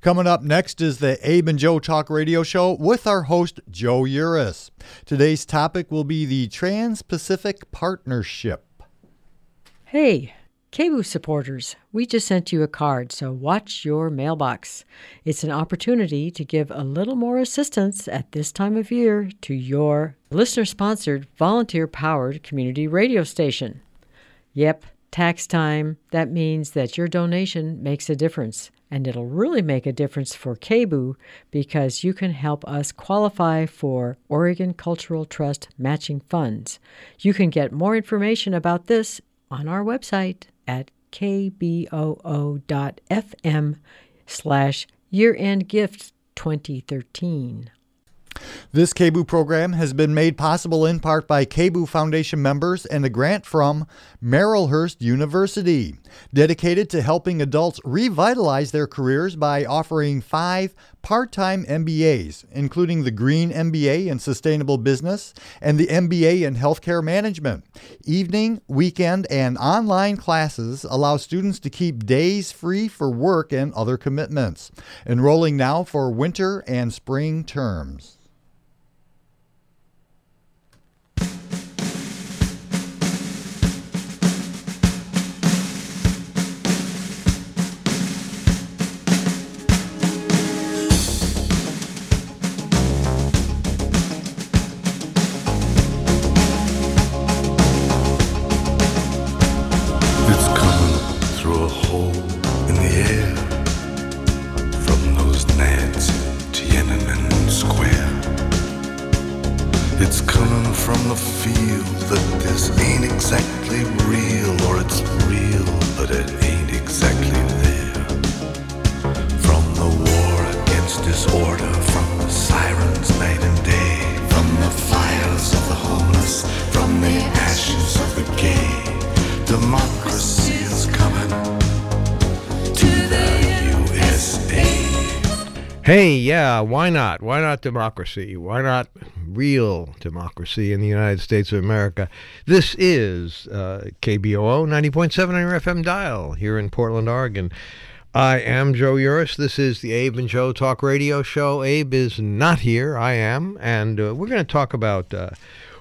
Coming up next is the Abe and Joe Talk Radio Show with our host, Joe Uris. Today's topic will be the Trans-Pacific Partnership. Hey, KBOO supporters, we just sent you a card, so watch your mailbox. It's an opportunity to give a little more assistance at this time of year to your listener-sponsored, volunteer-powered community radio station. Yep, tax time. That means that your donation makes a difference, and it'll really make a difference for KBOO because you can help us qualify for Oregon Cultural Trust matching funds. You can get more information about this on our website at kboo.fm/year-end-gift 2013. This KBOO program has been made possible in part by KBOO Foundation members and a grant from Marylhurst University, dedicated to helping adults revitalize their careers by offering 5 part-time MBAs, including the Green MBA in Sustainable Business and the MBA in Healthcare Management. Evening, weekend, and online classes allow students to keep days free for work and other commitments. Enrolling now for winter and spring terms. Hey, yeah, why not? Why not democracy? Why not real democracy in the United States of America? This is KBOO 90.7 on your FM dial here in Portland, Oregon. I am Joe Uris. This is the Abe and Joe Talk Radio Show. Abe is not here. I am, and we're going to talk about the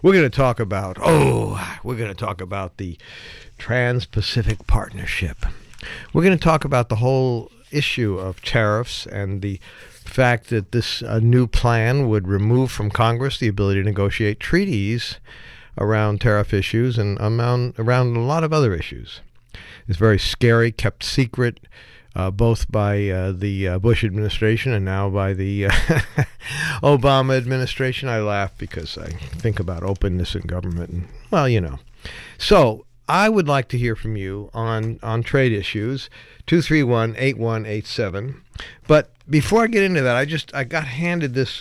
Trans-Pacific Partnership. We're going to talk about the whole issue of tariffs and the fact that this new plan would remove from Congress the ability to negotiate treaties around tariff issues and around a lot of other issues. It's very scary, kept secret, both by the Bush administration and now by the Obama administration. I laugh because I think about openness in government. And, well, you know. So I would like to hear from you on trade issues, 231-8187. But before I get into that, I got handed this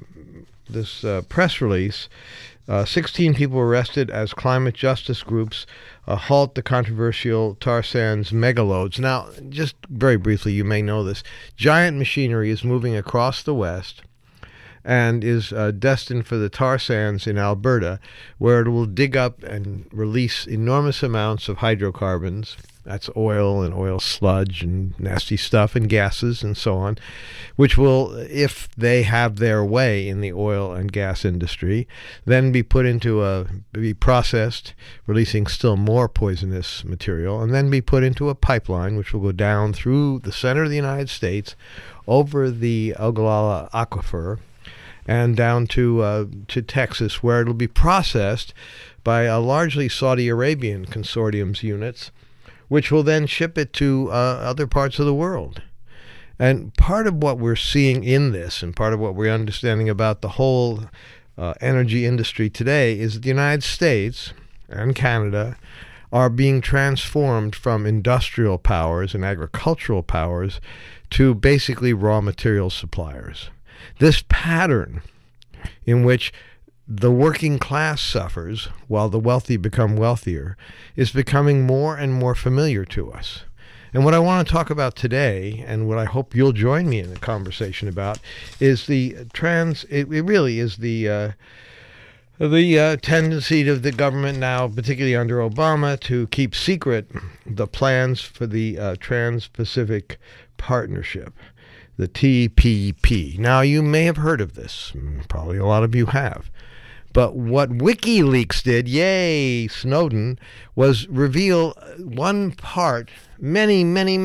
press release. 16 people arrested as climate justice groups halt the controversial tar sands megaloads. Now, just very briefly, you may know this. Giant machinery is moving across the West and is destined for the tar sands in Alberta, where it will dig up and release enormous amounts of hydrocarbons. That's oil and oil sludge and nasty stuff and gases and so on, which will, if they have their way in the oil and gas industry, then be processed, releasing still more poisonous material, and then be put into a pipeline, which will go down through the center of the United States, over the Ogallala Aquifer, and down to Texas, where it'll be processed by a largely Saudi Arabian consortium's units, which will then ship it to other parts of the world. And part of what we're seeing in this, and part of what we're understanding about the whole energy industry today, is that the United States and Canada are being transformed from industrial powers and agricultural powers to basically raw material suppliers. This pattern in which the working class suffers while the wealthy become wealthier is becoming more and more familiar to us. And what I want to talk about today, and what I hope you'll join me in the conversation about, is it really is the tendency of the government now, particularly under Obama, to keep secret the plans for the Trans-Pacific Partnership. the TPP. Now, you may have heard of this. Probably a lot of you have. But what WikiLeaks did, yay, Snowden, was reveal one part, many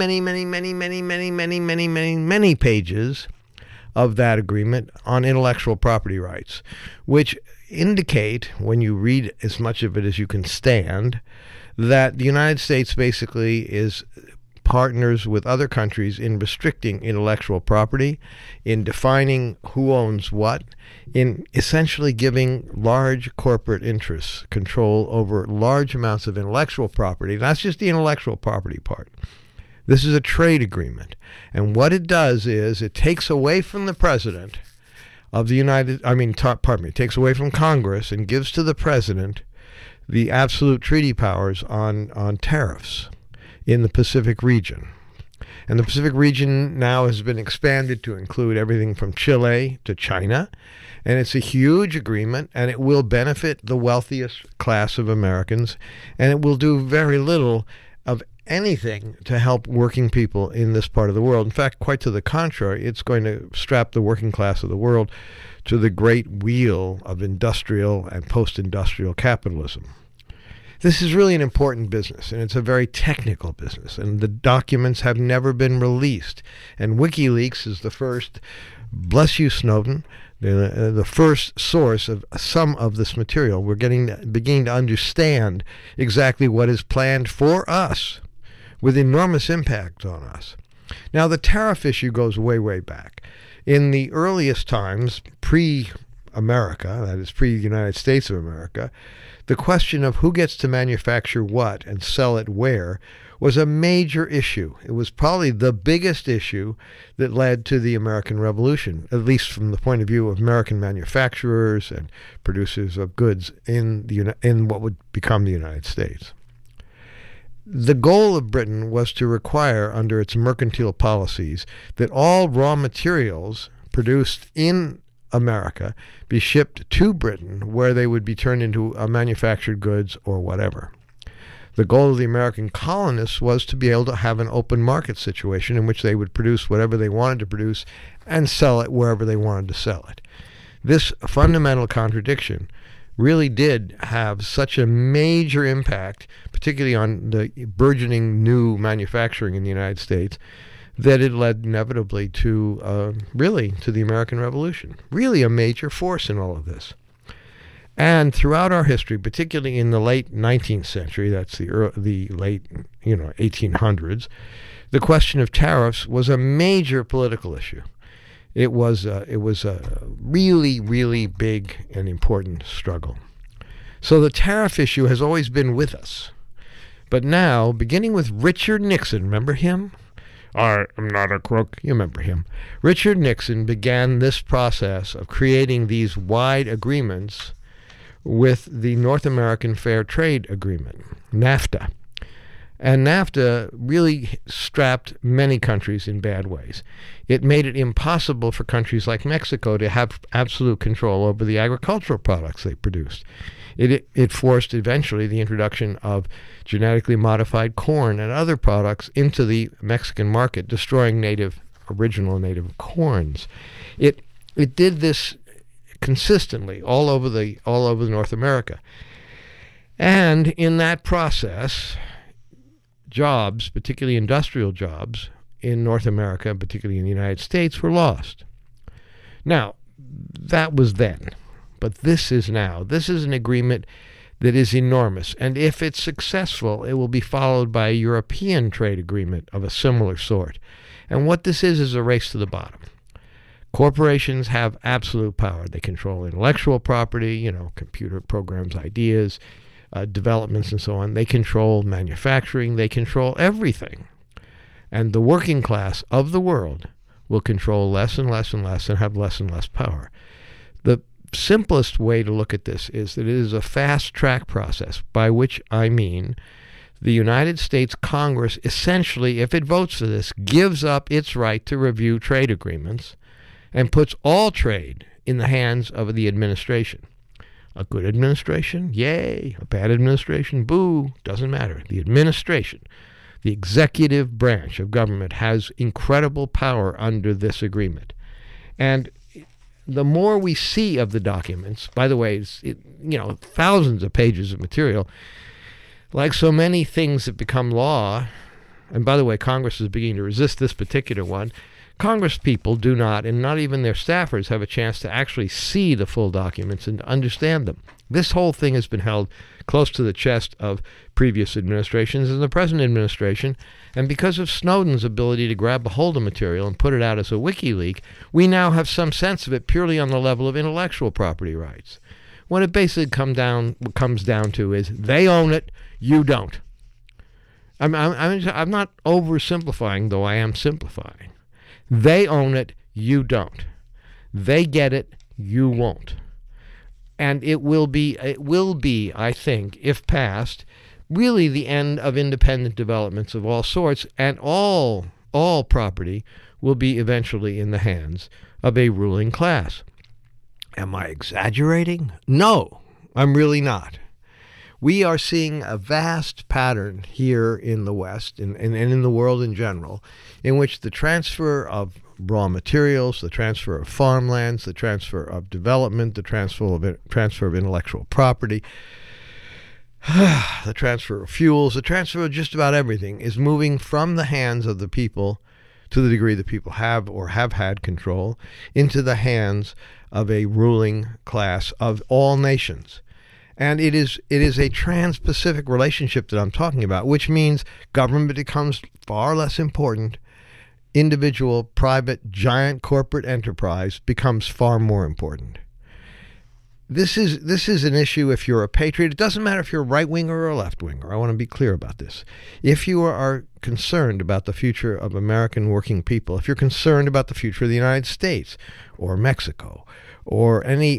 pages of that agreement on intellectual property rights, which indicate, when you read as much of it as you can stand, that the United States basically is partners with other countries in restricting intellectual property, in defining who owns what, in essentially giving large corporate interests control over large amounts of intellectual property. That's just the intellectual property part. This is a trade agreement. And what it does is it takes away from the president of the it takes away from Congress and gives to the president the absolute treaty powers on tariffs in the Pacific region. And the Pacific region now has been expanded to include everything from Chile to China. And it's a huge agreement, and it will benefit the wealthiest class of Americans, and it will do very little of anything to help working people in this part of the world. In fact, quite to the contrary, it's going to strap the working class of the world to the great wheel of industrial and post-industrial capitalism. This is really an important business, and it's a very technical business, and the documents have never been released. And WikiLeaks is the first, bless you, Snowden, the first source of some of this material. We're beginning to understand exactly what is planned for us, with enormous impact on us. Now, the tariff issue goes way, way back. In the earliest times, pre-America, that is pre-United States of America, the question of who gets to manufacture what and sell it where was a major issue. It was probably the biggest issue that led to the American Revolution, at least from the point of view of American manufacturers and producers of goods in what would become the United States. The goal of Britain was to require, under its mercantile policies, that all raw materials produced in America be shipped to Britain, where they would be turned into manufactured goods or whatever. The goal of the American colonists was to be able to have an open market situation in which they would produce whatever they wanted to produce and sell it wherever they wanted to sell it. This fundamental contradiction really did have such a major impact, particularly on the burgeoning new manufacturing in the United States, that it led inevitably to the American Revolution. Really a major force in all of this. And throughout our history, particularly in the late 19th century, that's the late 1800s, the question of tariffs was a major political issue. It was a really, really big and important struggle. So the tariff issue has always been with us. But now, beginning with Richard Nixon, remember him? I am not a crook. You remember him. Richard Nixon began this process of creating these wide agreements with the North American Fair Trade Agreement, NAFTA. And NAFTA really strapped many countries in bad ways. It made it impossible for countries like Mexico to have absolute control over the agricultural products they produced. It forced eventually the introduction of genetically modified corn and other products into the Mexican market, destroying original native corns. It did this consistently all over North America. And in that process, jobs, particularly industrial jobs in North America, particularly in the United States, were lost. Now, that was then. But this is now. This is an agreement that is enormous. And if it's successful, it will be followed by a European trade agreement of a similar sort. And what this is a race to the bottom. Corporations have absolute power. They control intellectual property, computer programs, ideas, developments, and so on. They control manufacturing. They control everything. And the working class of the world will control less and less and less and have less and less power. The simplest way to look at this is that it is a fast-track process, by which I mean the United States Congress essentially, if it votes for this, gives up its right to review trade agreements and puts all trade in the hands of the administration. A good administration, yay. A bad administration, boo. Doesn't matter. The administration. The executive branch of government has incredible power under this agreement. And the more we see of the documents, by the way, thousands of pages of material, like so many things that become law, and by the way, Congress is beginning to resist this particular one. Congress people do not, and not even their staffers, have a chance to actually see the full documents and understand them. This whole thing has been held close to the chest of previous administrations and the present administration, and because of Snowden's ability to grab a hold of material and put it out as a WikiLeak, we now have some sense of it purely on the level of intellectual property rights. What it basically comes down to is they own it, you don't. I'm not oversimplifying, though I am simplifying. They own it, you don't. They get it, you won't. And it will be, I think, if passed, really the end of independent developments of all sorts, and all property will be eventually in the hands of a ruling class. Am I exaggerating? No, I'm really not. We are seeing a vast pattern here in the West and in the world in general, in which the transfer of raw materials, the transfer of farmlands, the transfer of development, the transfer of intellectual property, the transfer of fuels, the transfer of just about everything is moving from the hands of the people, to the degree that people have or have had control, into the hands of a ruling class of all nations. And it is a trans-Pacific relationship that I'm talking about, which means government becomes far less important. Individual, private, giant corporate enterprise becomes far more important. This is an issue if you're a patriot. It doesn't matter if you're a right-winger or a left-winger. I want to be clear about this. If you are concerned about the future of American working people, if you're concerned about the future of the United States or Mexico or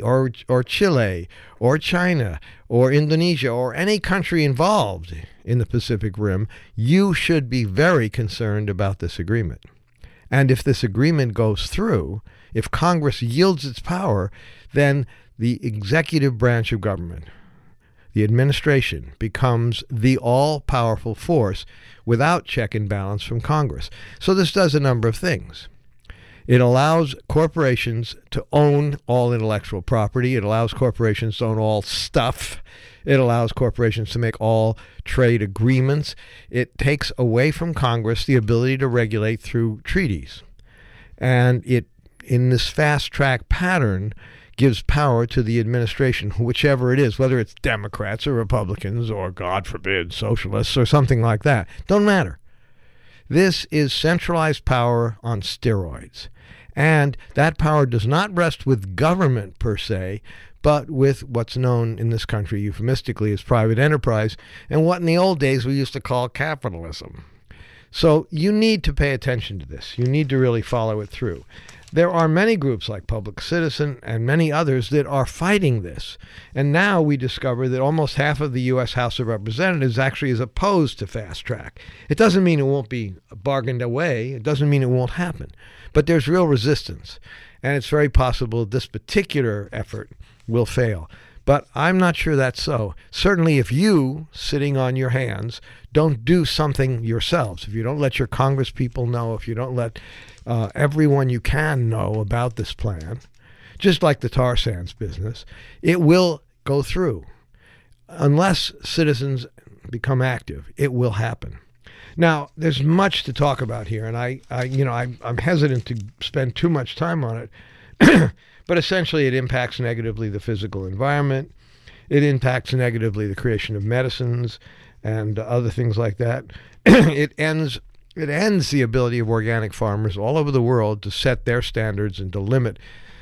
Chile or China or Indonesia or any country involved in the Pacific Rim, you should be very concerned about this agreement. And if this agreement goes through, if Congress yields its power, then the executive branch of government, the administration, becomes the all-powerful force without check and balance from Congress. So this does a number of things. It allows corporations to own all intellectual property. It allows corporations to own all stuff. It allows corporations to make all trade agreements. It takes away from Congress the ability to regulate through treaties. And it, in this fast-track pattern, gives power to the administration, whichever it is, whether it's Democrats or Republicans or, God forbid, socialists or something like that. Don't matter. This is centralized power on steroids. And that power does not rest with government per se, but with what's known in this country euphemistically as private enterprise, and what in the old days we used to call capitalism. So you need to pay attention to this. You need to really follow it through. There are many groups like Public Citizen and many others that are fighting this. And now we discover that almost half of the U.S. House of Representatives actually is opposed to fast track. It doesn't mean it won't be bargained away. It doesn't mean it won't happen. But there's real resistance. And it's very possible this particular effort will fail. But I'm not sure that's so. Certainly if you, sitting on your hands, don't do something yourselves, if you don't let your Congress people know, if you don't let everyone you can know about this plan, just like the tar sands business, it will go through. Unless citizens become active, it will happen. Now, there's much to talk about here, and I'm hesitant to spend too much time on it. But essentially, it impacts negatively the physical environment. It impacts negatively the creation of medicines and other things like that. It ends the ability of organic farmers all over the world to set their standards and to limit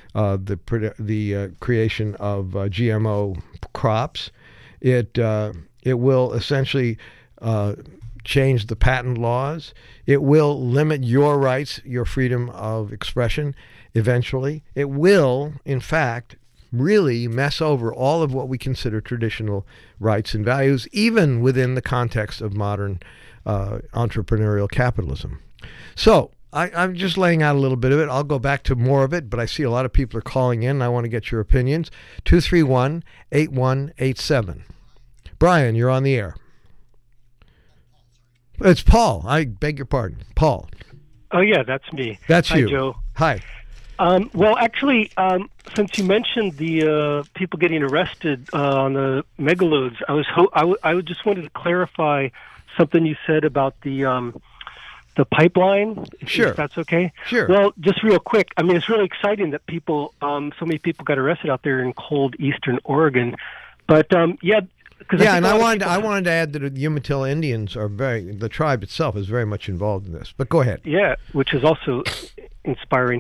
the creation of GMO crops. It will essentially change the patent laws. It will limit your rights, your freedom of expression. Eventually, it will, in fact, really mess over all of what we consider traditional rights and values, even within the context of modern entrepreneurial capitalism. So I'm just laying out a little bit of it. I'll go back to more of it, but I see a lot of people are calling in. I want to get your opinions. 231-8187. Brian, you're on the air. It's Paul. I beg your pardon. Paul. Oh, yeah, that's me. That's Hi, you. Joe. Hi. Well, actually, since you mentioned the people getting arrested on the megaloads, I just wanted to clarify something you said about the pipeline. Sure. If that's okay. Sure. Well, just real quick. I mean, it's really exciting that so many people got arrested out there in cold eastern Oregon. But yeah. And I wanted to add that the Umatilla Indians the tribe itself is very much involved in this. But go ahead. Yeah, which is also inspiring.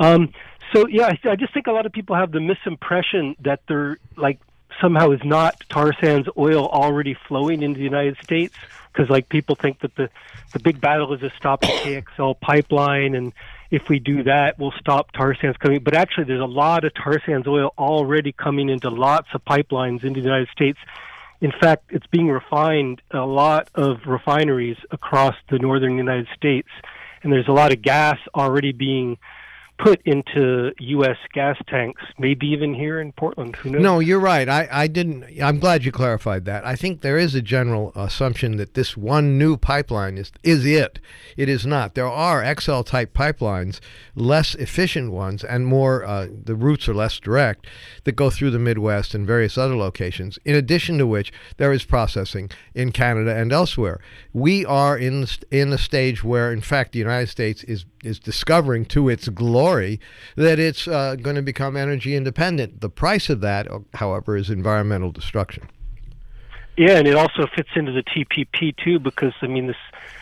So yeah, I just think a lot of people have the misimpression that there somehow is not tar sands oil already flowing into the United States, because people think that the big battle is to stop the KXL pipeline, and if we do that, we'll stop tar sands coming. But actually, there's a lot of tar sands oil already coming into lots of pipelines into the United States. In fact, it's being refined a lot of refineries across the northern United States, and there's a lot of gas already being put into U.S. gas tanks, maybe even here in Portland. Who knows? No, you're right. I'm glad you clarified that. I think there is a general assumption that this one new pipeline is it. It is not. There are XL-type pipelines, less efficient ones, and more, the routes are less direct, that go through the Midwest and various other locations, in addition to which there is processing in Canada and elsewhere. We are in a stage where, in fact, the United States is discovering to its glory that it's going to become energy independent. The price of that, however, is environmental destruction. Yeah, and it also fits into the TPP too, because this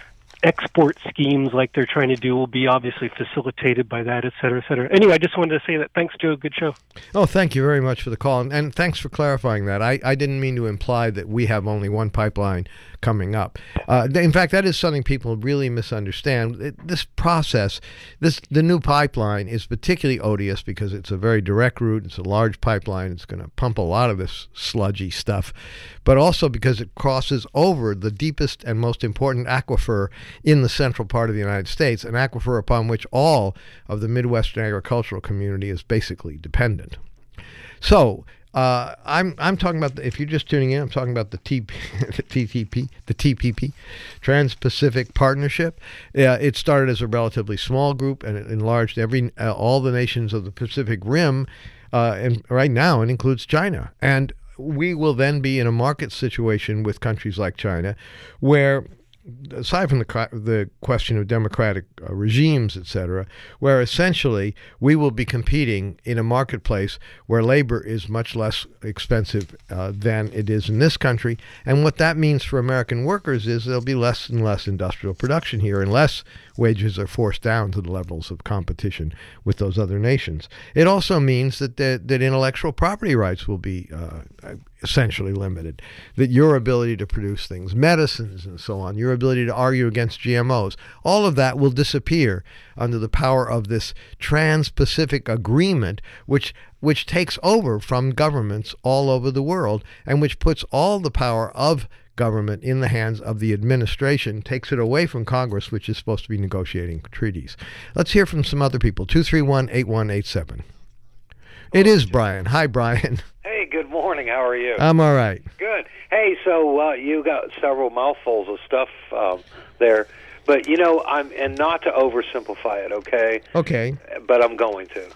export schemes like they're trying to do will be obviously facilitated by that, et cetera, et cetera. Anyway, I just wanted to say that. Thanks, Joe. Good show. Oh, thank you very much for the call, and thanks for clarifying that. I didn't mean to imply that we have only one pipeline coming up. In fact, that is something people really misunderstand. This process, the new pipeline is particularly odious because it's a very direct route. It's a large pipeline. It's going to pump a lot of this sludgy stuff, but also because it crosses over the deepest and most important aquifer in the central part of the United States, an aquifer upon which all of the Midwestern agricultural community is basically dependent. So I'm talking about, if you're just tuning in, I'm talking about the TPP, Trans-Pacific Partnership. It started as a relatively small group, and it enlarged all the nations of the Pacific Rim, and right now it includes China. And we will then be in a market situation with countries like China, where, aside from the question of democratic regimes, etc., where essentially we will be competing in a marketplace where labor is much less expensive than it is in this country. And what that means for American workers is there'll be less and less industrial production here unless wages are forced down to the levels of competition with those other nations. It also means that intellectual property rights will be essentially limited, that your ability to produce things, medicines and so on, your ability to argue against GMOs, all of that will disappear under the power of this Trans-Pacific Agreement, which takes over from governments all over the world and which puts all the power of government in the hands of the administration, takes it away from Congress, which is supposed to be negotiating treaties. Let's hear from some other people. 231-8187. It is Brian. Hi, Brian. Hey, good morning. How are you? I'm all right. Good. Hey, so you got several mouthfuls of stuff there, but and not to oversimplify it, okay? Okay. But I'm going to.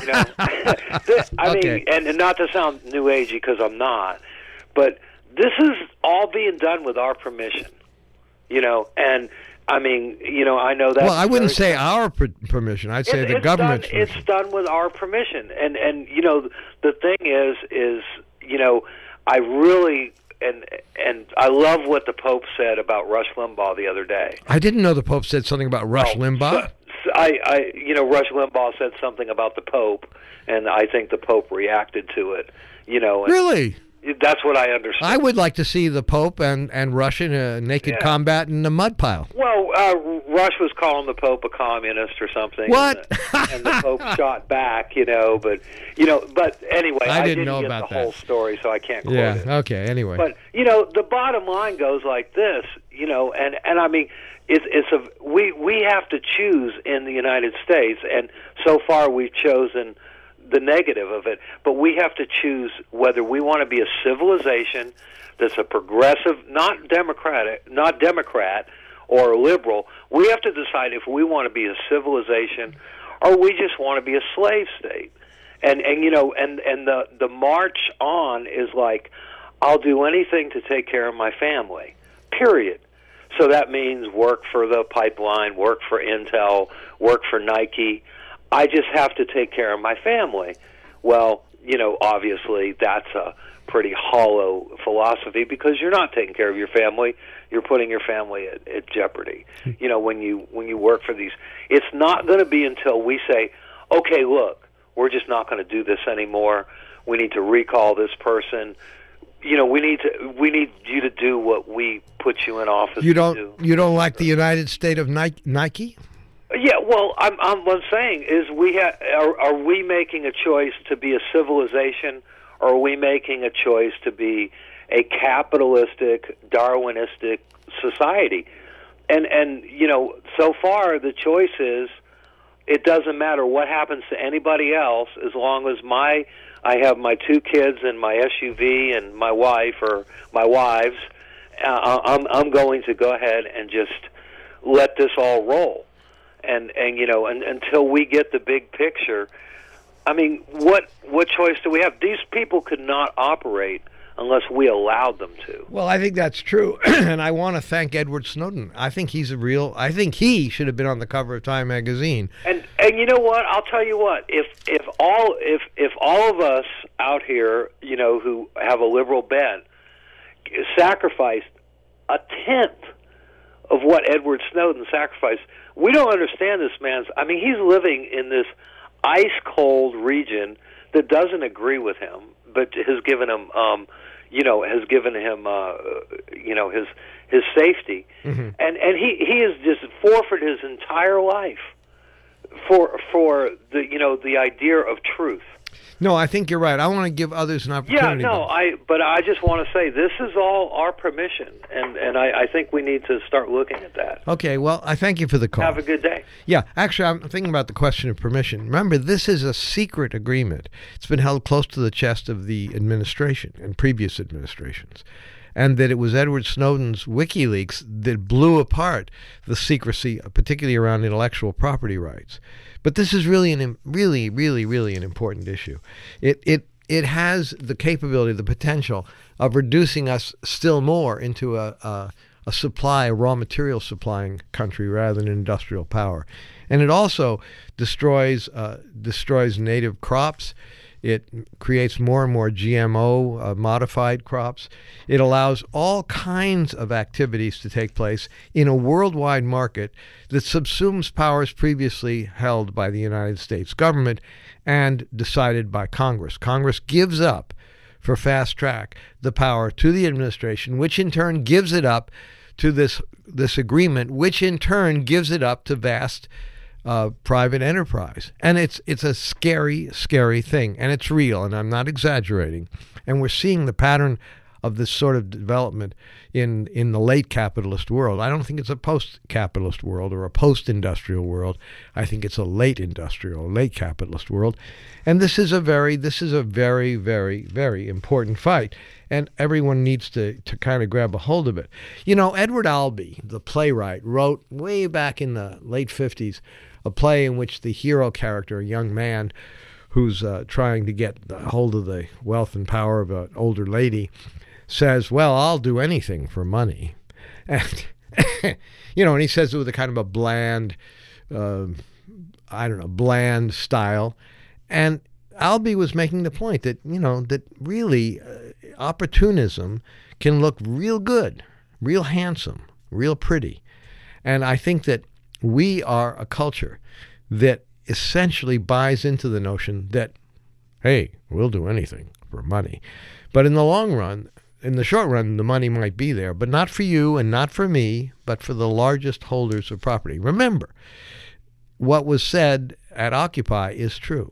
I mean, and not to sound new agey because I'm not, but this is all being done with our permission, and I mean, I know that. Well, I wouldn't say our permission. I'd say the government's permission. It's done with our permission, and the thing is I really and I love what the Pope said about Rush Limbaugh the other day. I didn't know the Pope said something about Rush Limbaugh. Rush Limbaugh said something about the Pope, and I think the Pope reacted to it. Really? That's what I understand. I would like to see the Pope and Rush in a naked combat in the mud pile. Well, Rush was calling the Pope a communist or something. What? And the Pope shot back, but anyway, I didn't know about the whole story, so I can't quote it. Yeah, okay, anyway. But, the bottom line goes like this, and I mean, we have to choose in the United States, and so far we've chosen the negative of it, but we have to choose whether we want to be a civilization that's a progressive, not Democrat, or liberal. We have to decide if we want to be a civilization or we just want to be a slave state. And the march on is like, I'll do anything to take care of my family, period. So that means work for the pipeline, work for Intel, work for Nike. I just have to take care of my family. Well, obviously that's a pretty hollow philosophy because you're not taking care of your family. You're putting your family at jeopardy. When you work for these, it's not going to be until we say, okay, look, we're just not going to do this anymore. We need to recall this person. We need you to do what we put you in office to do. You don't like the United State of Nike? Yeah, well, I'm saying is are we making a choice to be a civilization, or are we making a choice to be a capitalistic, Darwinistic society? And so far the choice is it doesn't matter what happens to anybody else as long as I have my 2 kids and my SUV and my wife or my wives. I'm going to go ahead and just let this all roll. And until we get the big picture, I mean, what choice do we have? These people could not operate unless we allowed them to. Well, I think that's true, and I want to thank Edward Snowden. I think I think he should have been on the cover of Time magazine. And you know what? I'll tell you what. If all of us out here, who have a liberal bent, sacrificed a tenth of what Edward Snowden sacrificed, we don't understand this man's. I mean, he's living in this ice cold region that doesn't agree with him, but has given him, his safety, and he has just forfeited his entire life for the idea of truth. No, I think you're right. I want to give others an opportunity. But I just want to say this is all our permission, and I think we need to start looking at that. Okay, well, I thank you for the call. Have a good day. Yeah, actually, I'm thinking about the question of permission. Remember, this is a secret agreement. It's been held close to the chest of the administration and previous administrations, and that it was Edward Snowden's WikiLeaks that blew apart the secrecy, particularly around intellectual property rights. But this is really an important issue. It has the capability, the potential of reducing us still more into a raw material supplying country rather than industrial power. And it also destroys native crops. It creates more and more GMO modified crops. It allows all kinds of activities to take place in a worldwide market that subsumes powers previously held by the United States government and decided by Congress. Congress gives up, for fast track, the power to the administration, which in turn gives it up to this agreement, which in turn gives it up to vast private enterprise. And it's a scary, scary thing, and it's real, and I'm not exaggerating. And we're seeing the pattern of this sort of development in the late capitalist world. I don't think it's a post-capitalist world or a post-industrial world. I think it's a late industrial, late capitalist world. And this is a very, very, very important fight. And everyone needs to kind of grab a hold of it. Edward Albee, the playwright, wrote way back in the late 50s a play in which the hero character, a young man who's trying to get a hold of the wealth and power of an older lady, says, well, I'll do anything for money. And, and he says it with a kind of a bland, bland style. And Albee was making the point that, that really opportunism can look real good, real handsome, real pretty. And I think that we are a culture that essentially buys into the notion that, hey, we'll do anything for money. But in the long run, in the short run, the money might be there, but not for you and not for me, but for the largest holders of property. Remember, what was said at Occupy is true.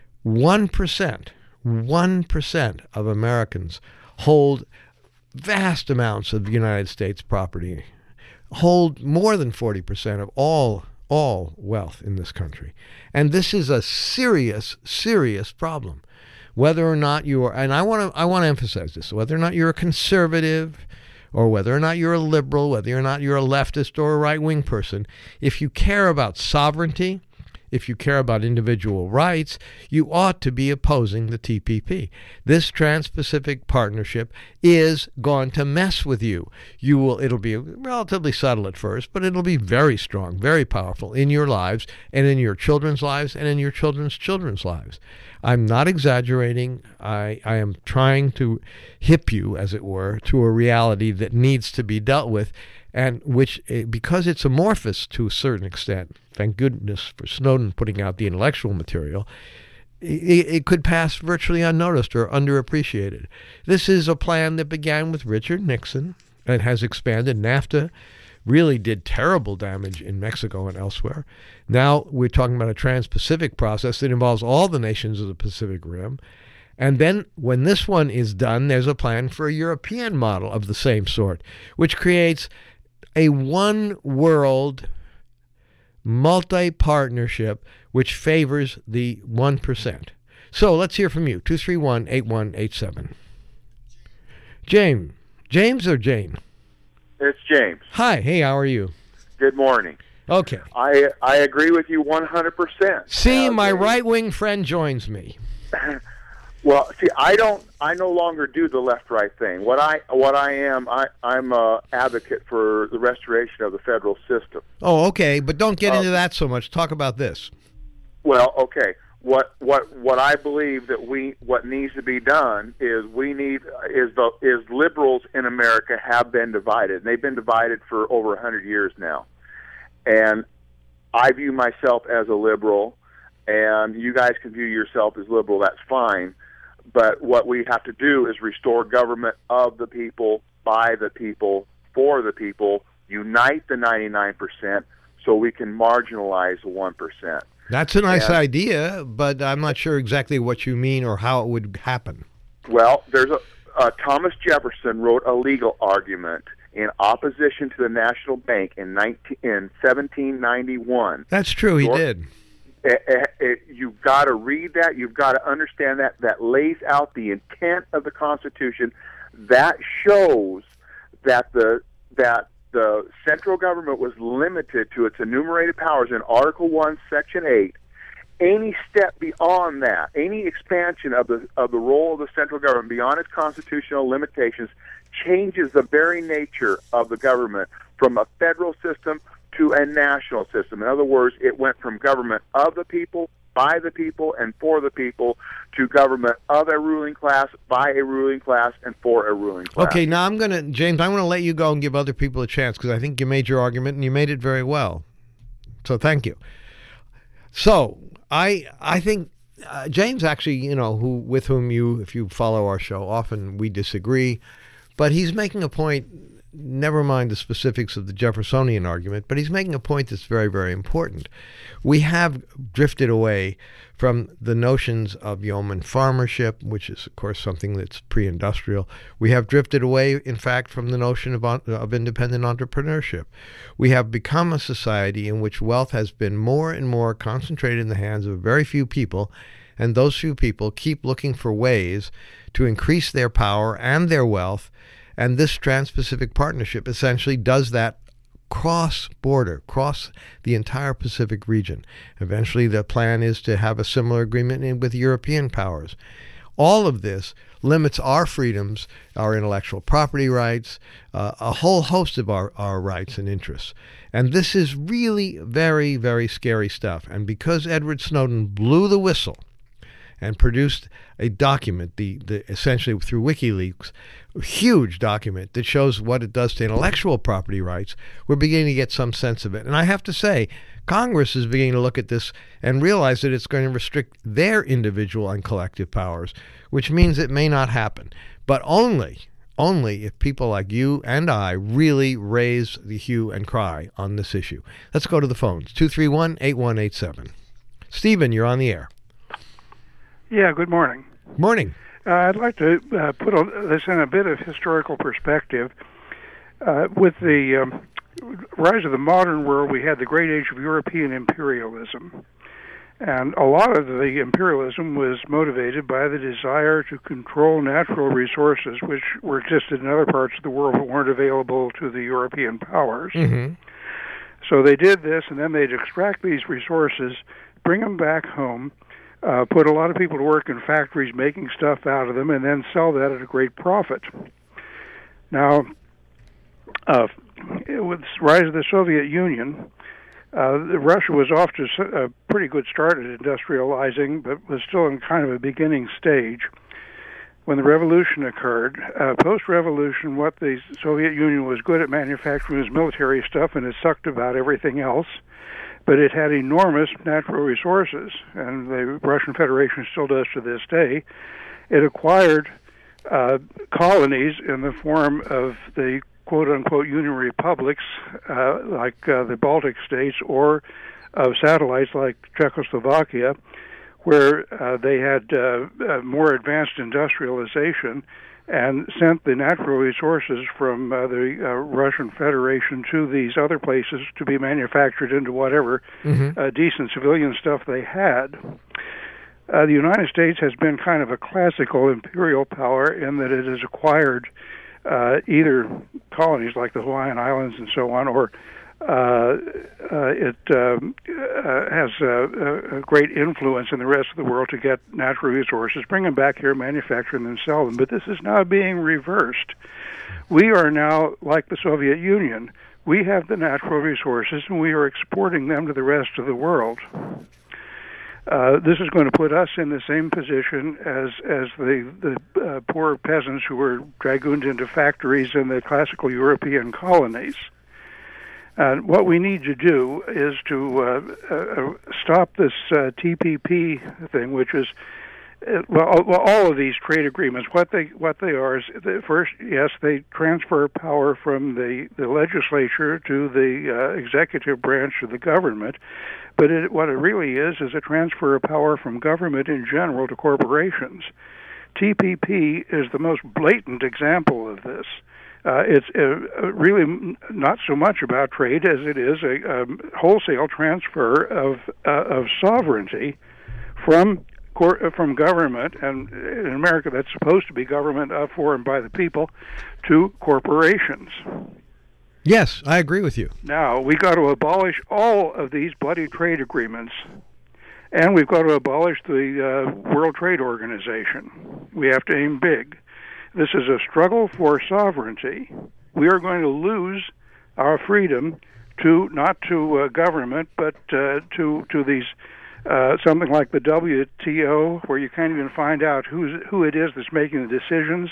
1% of Americans hold vast amounts of United States property, hold more than 40% of all wealth in this country. And this is a serious, serious problem. Whether or not you are, and I want to emphasize this, whether or not you're a conservative or whether or not you're a liberal, whether or not you're a leftist or a right-wing person, if you care about sovereignty, if you care about individual rights, you ought to be opposing the TPP. This Trans-Pacific Partnership is going to mess with you. It'll be relatively subtle at first, but it'll be very strong, very powerful in your lives and in your children's lives and in your children's children's lives. I'm not exaggerating. I am trying to hip you, as it were, to a reality that needs to be dealt with, and which, because it's amorphous to a certain extent, thank goodness for Snowden putting out the intellectual material, it could pass virtually unnoticed or underappreciated. This is a plan that began with Richard Nixon and has expanded. NAFTA really did terrible damage in Mexico and elsewhere. Now we're talking about a trans-Pacific process that involves all the nations of the Pacific Rim. And then when this one is done, there's a plan for a European model of the same sort, which creates a one-world multi-partnership which favors the 1%. So let's hear from you, 231-8187. James or Jane? It's James. Hi, hey, how are you? Good morning. Okay. I agree with you 100%. See, my right-wing friend joins me. Well, see, I no longer do the left-right thing. I'm a advocate for the restoration of the federal system. Oh, okay, but don't get into that so much. Talk about this. Well, okay. What I believe that what needs to be done is liberals in America have been divided. And they've been divided for over 100 years now. And I view myself as a liberal, and you guys can view yourself as liberal. That's fine. But what we have to do is restore government of the people, by the people, for the people, unite the 99% so we can marginalize the 1%. That's a nice idea, but I'm not sure exactly what you mean or how it would happen. Well, there's Thomas Jefferson wrote a legal argument in opposition to the National Bank in 1791. That's true, he did. You've got to read that. You've got to understand that. That lays out the intent of the Constitution. That shows that the central government was limited to its enumerated powers in Article 1, Section 8. Any step beyond that, any expansion of the role of the central government beyond its constitutional limitations, changes the very nature of the government from a federal system to a national system. In other words, it went from government of the people, by the people, and for the people to government of a ruling class, by a ruling class, and for a ruling class. Okay, now James, I'm going to let you go and give other people a chance because I think you made your argument and you made it very well. So thank you. So I think James actually, with whom if you follow our show, often we disagree, but he's making a point. Never mind the specifics of the Jeffersonian argument, but he's making a point that's very, very important. We have drifted away from the notions of yeoman farmership, which is, of course, something that's pre-industrial. We have drifted away, in fact, from the notion of independent entrepreneurship. We have become a society in which wealth has been more and more concentrated in the hands of very few people, and those few people keep looking for ways to increase their power and their wealth. And this Trans-Pacific Partnership essentially does that cross-border, cross the entire Pacific region. Eventually, the plan is to have a similar agreement with European powers. All of this limits our freedoms, our intellectual property rights, a whole host of our rights and interests. And this is really very, very scary stuff. And because Edward Snowden blew the whistle and produced a document, essentially through WikiLeaks, a huge document that shows what it does to intellectual property rights, we're beginning to get some sense of it. And I have to say, Congress is beginning to look at this and realize that it's going to restrict their individual and collective powers, which means it may not happen. But only if people like you and I really raise the hue and cry on this issue. Let's go to the phones, 231-8187. Stephen, you're on the air. Yeah, good morning. Morning. I'd like to put this in a bit of historical perspective. With the rise of the modern world, we had the great age of European imperialism. And a lot of the imperialism was motivated by the desire to control natural resources which existed in other parts of the world but weren't available to the European powers. Mm-hmm. So they did this, and then they'd extract these resources, bring them back home, put a lot of people to work in factories making stuff out of them, and then sell that at a great profit. Now, with the rise of the Soviet Union, Russia was off to a pretty good start at industrializing, but was still in kind of a beginning stage. When the revolution occurred, post-revolution, what the Soviet Union was good at manufacturing was military stuff, and it sucked about everything else. But it had enormous natural resources, and the Russian Federation still does to this day. It acquired colonies in the form of the quote-unquote Union republics, like the Baltic states, or of satellites like Czechoslovakia, where they had more advanced industrialization, and sent the natural resources from the Russian Federation to these other places to be manufactured into whatever decent civilian stuff they had. The United States has been kind of a classical imperial power in that it has acquired either colonies like the Hawaiian Islands and so on, or it has a great influence in the rest of the world to get natural resources, bring them back here, manufacture them, and sell them. But this is now being reversed. We are now like the Soviet Union. We have the natural resources, and we are exporting them to the rest of the world. This is going to put us in the same position as the poor peasants who were dragooned into factories in the classical European colonies. What we need to do is to stop this TPP thing, which is all of these trade agreements. What they are is, first, yes, they transfer power from the legislature to the executive branch of the government, but what it really is a transfer of power from government in general to corporations. TPP is the most blatant example of this. It's really not so much about trade as it is a wholesale transfer of sovereignty from government, and in America that's supposed to be government for and by the people, to corporations. Yes, I agree with you. Now, we got to abolish all of these bloody trade agreements, and we've got to abolish the World Trade Organization. We have to aim big. This is a struggle for sovereignty. We are going to lose our freedom to not to government, but to these something like the WTO, where you can't even find out who it is that's making the decisions,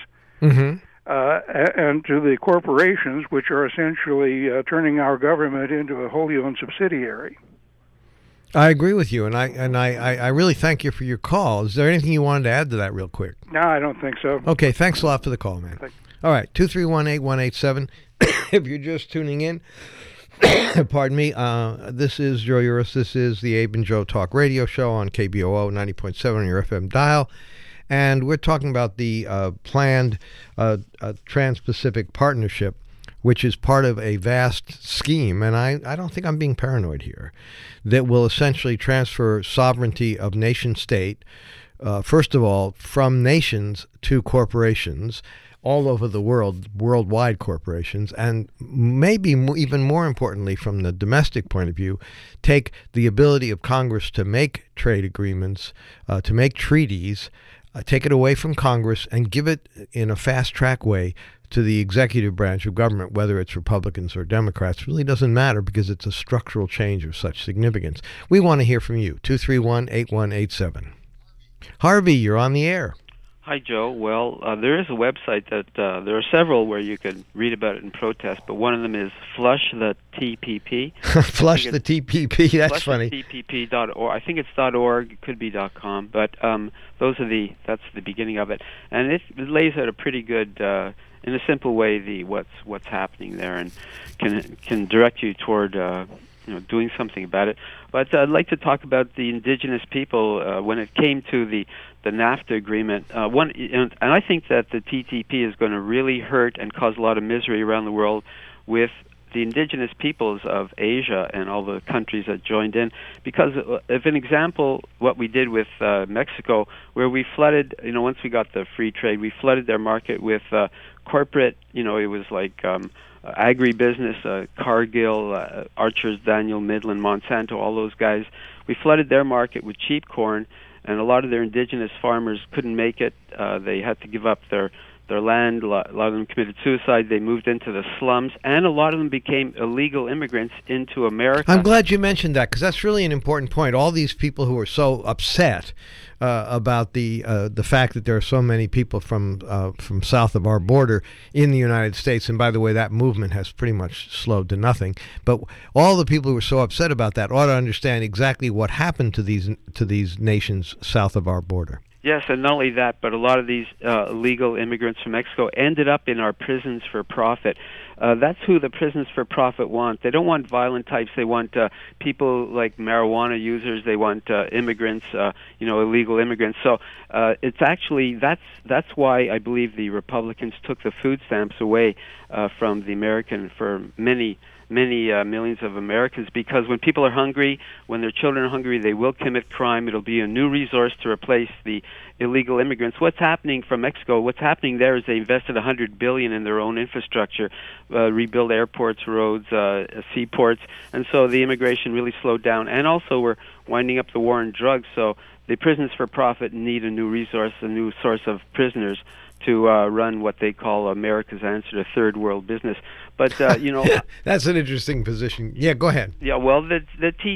and to the corporations, which are essentially turning our government into a wholly owned subsidiary. I agree with you, and I really thank you for your call. Is there anything you wanted to add to that real quick? No, I don't think so. Okay, thanks a lot for the call, man. Thanks. All right, 231-8187. If you're just tuning in, pardon me, this is Joe Uris. This is the Abe and Joe Talk Radio Show on KBOO 90.7 on your FM dial. And we're talking about the planned Trans-Pacific Partnership, which is part of a vast scheme, and I don't think I'm being paranoid here, that will essentially transfer sovereignty of nation-state, first of all, from nations to corporations all over the world, worldwide corporations, and maybe even more importantly from the domestic point of view, take the ability of Congress to make trade agreements, to make treaties, take it away from Congress and give it in a fast-track way to the executive branch of government, whether it's Republicans or Democrats. It really doesn't matter because it's a structural change of such significance. We want to hear from you, 231-8187. Harvey, you're on the air. Hi, Joe. Well, there is a website that there are several where you can read about it and protest, but one of them is Flush the TPP. Flush the TPP. That's funny. FlushTPP.org. I think it's .org. It could be .com, but that's the beginning of it, and it lays out a pretty good, in a simple way, what's happening there, and can direct you toward doing something about it. But I'd like to talk about the indigenous people when it came to the NAFTA agreement. And I think that the TTP is going to really hurt and cause a lot of misery around the world with the indigenous peoples of Asia and all the countries that joined in. Because if an example, what we did with Mexico, where we flooded, once we got the free trade, we flooded their market with corporate, it was like agribusiness, Cargill, Archer's, Daniel, Midland, Monsanto, all those guys. We flooded their market with cheap corn, and a lot of their indigenous farmers couldn't make it. They had to give up their land. A lot of them committed suicide. They moved into the slums, and a lot of them became illegal immigrants into America. I'm glad you mentioned that, because that's really an important point. All these people who are so upset about the fact that there are so many people from south of our border in the United States, and by the way, that movement has pretty much slowed to nothing. But all the people who are so upset about that ought to understand exactly what happened to these nations south of our border. Yes, and not only that, but a lot of these illegal immigrants from Mexico ended up in our prisons for profit. That's who the prisons for profit want. They don't want violent types. They want people like marijuana users. They want immigrants, illegal immigrants. So it's actually that's why I believe the Republicans took the food stamps away from the American for many millions of Americans, because when people are hungry, when their children are hungry, they will commit crime. It'll be a new resource to replace the illegal immigrants. What's happening from Mexico, what's happening there is they invested $100 billion in their own infrastructure, rebuild airports, roads, seaports, and so the immigration really slowed down. And also we're winding up the war on drugs, so the prisons for profit need a new resource, a new source of prisoners to run what they call America's answer to third world business. But, that's an interesting position. Yeah, go ahead. Yeah, well, the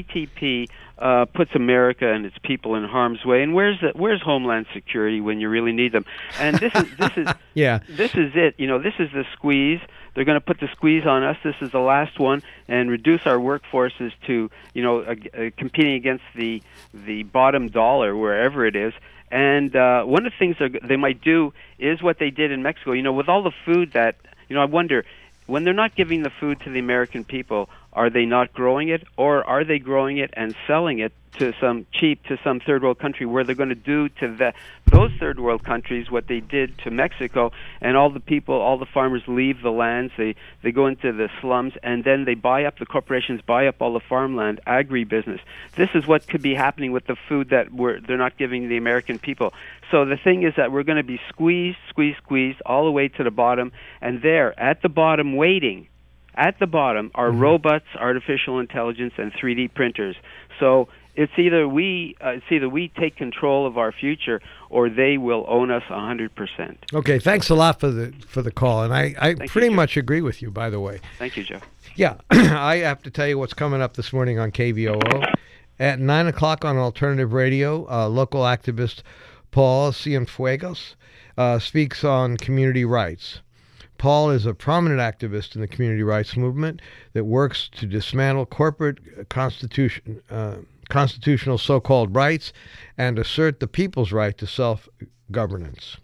TTP puts America and its people in harm's way. And where's Homeland Security when you really need them? And this is yeah. This is it. This is the squeeze. They're going to put the squeeze on us. This is the last one, and reduce our workforces to competing against the bottom dollar wherever it is. And one of the things they might do is what they did in Mexico. With all the food that, I wonder, when they're not giving the food to the American people, are they not growing it, or are they growing it and selling it to some third world country, where they're going to do to those third world countries what they did to Mexico, and all the farmers leave the lands, they go into the slums, and then the corporations buy up all the farmland, agribusiness. This is what could be happening with the food that they're not giving the American people. So the thing is that we're going to be squeezed all the way to the bottom, and there at the bottom waiting at the bottom are robots, artificial intelligence, and 3D printers. So it's either we take control of our future, or they will own us 100%. Okay, thanks a lot for the call, and I pretty much agree with you, by the way. Thank you, Joe. Yeah, I have to tell you what's coming up this morning on KVOO. At 9 o'clock on Alternative Radio, local activist Paul Cienfuegos speaks on community rights. Paul is a prominent activist in the community rights movement that works to dismantle corporate constitutional so-called rights and assert the people's right to self-governance.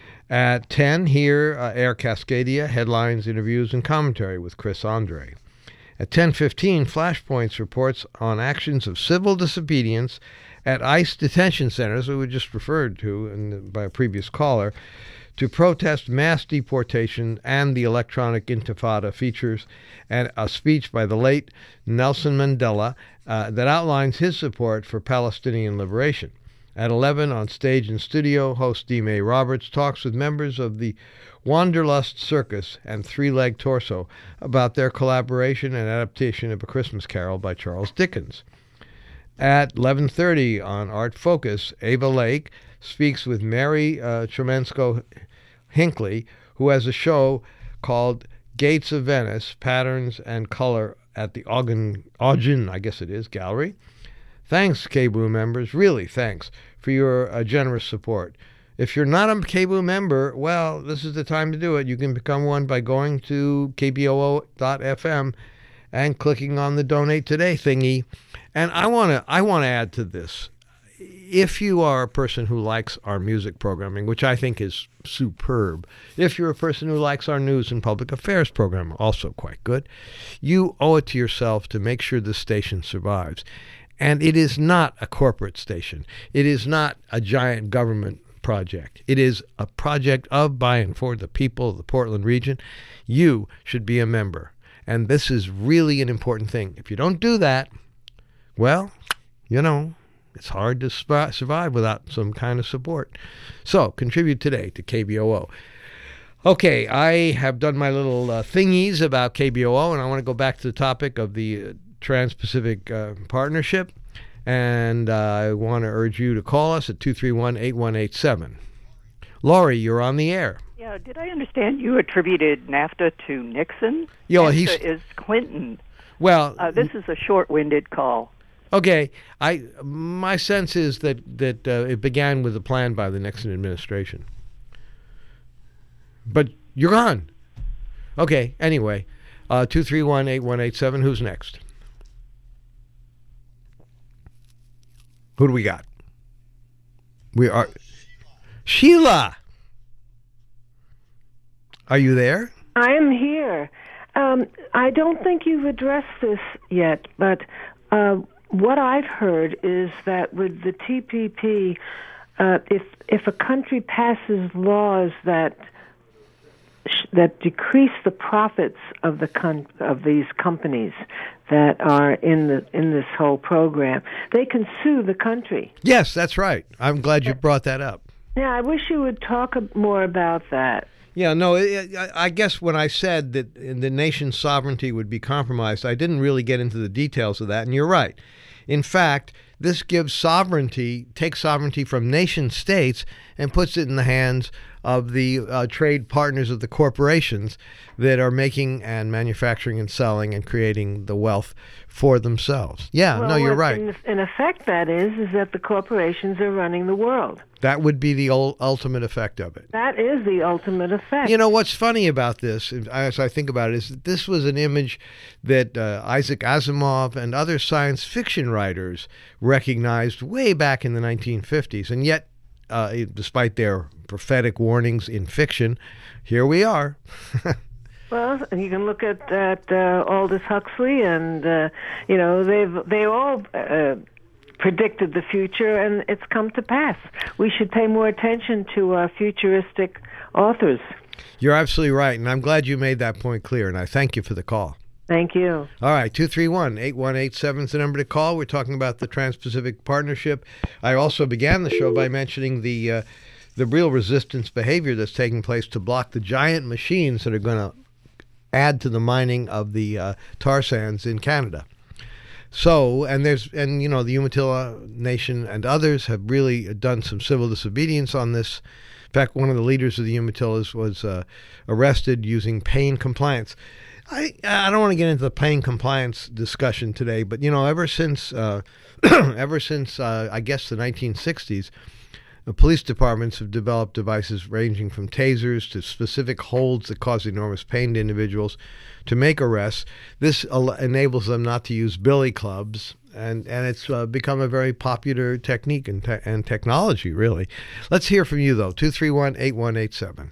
At 10, here, Air Cascadia, headlines, interviews, and commentary with Chris Andre. At 10:15, Flashpoints reports on actions of civil disobedience at ICE detention centers, we were just referred to by a previous caller, to protest mass deportation, and the electronic intifada features and a speech by the late Nelson Mandela that outlines his support for Palestinian liberation. At 11, on stage and studio, host D. May Roberts talks with members of the Wanderlust Circus and Three-Leg Torso about their collaboration and adaptation of A Christmas Carol by Charles Dickens. At 11:30 on Art Focus, Ava Lake speaks with Mary Tremensko-Hinckley, who has a show called Gates of Venice, Patterns and Color at the Ogden, I guess it is, Gallery. Thanks, KBOO members, really thanks for your generous support. If you're not a KBOO member, well, this is the time to do it. You can become one by going to kboo.fm and clicking on the Donate Today thingy. And I want to add to this. If you are a person who likes our music programming, which I think is superb, if you're a person who likes our news and public affairs program, also quite good, you owe it to yourself to make sure this station survives. And it is not a corporate station. It is not a giant government project. It is a project of, by, and for the people of the Portland region. You should be a member. And this is really an important thing. If you don't do that, well, it's hard to survive without some kind of support. So contribute today to KBOO. Okay, I have done my little thingies about KBOO, and I want to go back to the topic of the Trans-Pacific Partnership. And I want to urge you to call us at 231-8187. Laurie, you're on the air. Yeah, did I understand you attributed NAFTA to Nixon? Yeah, NAFTA is Clinton. Well, this is a short-winded call. Okay, my sense is that it began with a plan by the Nixon administration. But you're gone. Okay, anyway, 231-8187. Who's next? Who do we got? We are Sheila. Are you there? I am here. I don't think you've addressed this yet, but what I've heard is that with the TPP, if a country passes laws that decrease the profits of these companies that are in this whole program, they can sue the country. Yes, that's right. I'm glad you brought that up. Yeah, I wish you would talk more about that. Yeah, no, I guess when I said that the nation's sovereignty would be compromised, I didn't really get into the details of that, and you're right. In fact, this takes sovereignty from nation states and puts it in the hands of the trade partners of the corporations that are making and manufacturing and selling and creating the wealth for themselves. Yeah, no, you're right. In effect, that is that the corporations are running the world. That would be the ultimate effect of it. That is the ultimate effect. You know, what's funny about this, as I think about it, is that this was an image that Isaac Asimov and other science fiction writers recognized way back in the 1950s. And yet, despite their prophetic warnings in fiction, here we are. Well, you can look at Aldous Huxley, and they all predicted the future, and it's come to pass. We should pay more attention to futuristic authors. You're absolutely right, and I'm glad you made that point clear, and I thank you for the call. Thank you. All right, 231-8187 is the number to call. We're talking about the Trans-Pacific Partnership. I also began the show by mentioning the real resistance behavior that's taking place to block the giant machines that are going to add to the mining of the tar sands in Canada. So, and the Umatilla Nation and others have really done some civil disobedience on this. In fact, one of the leaders of the Umatillas was arrested using pain compliance. I don't want to get into the pain compliance discussion today, but ever since I guess the 1960s, the police departments have developed devices ranging from tasers to specific holds that cause enormous pain to individuals to make arrests. This enables them not to use billy clubs, and it's become a very popular technique and technology, really. Let's hear from you, though. 231-8187.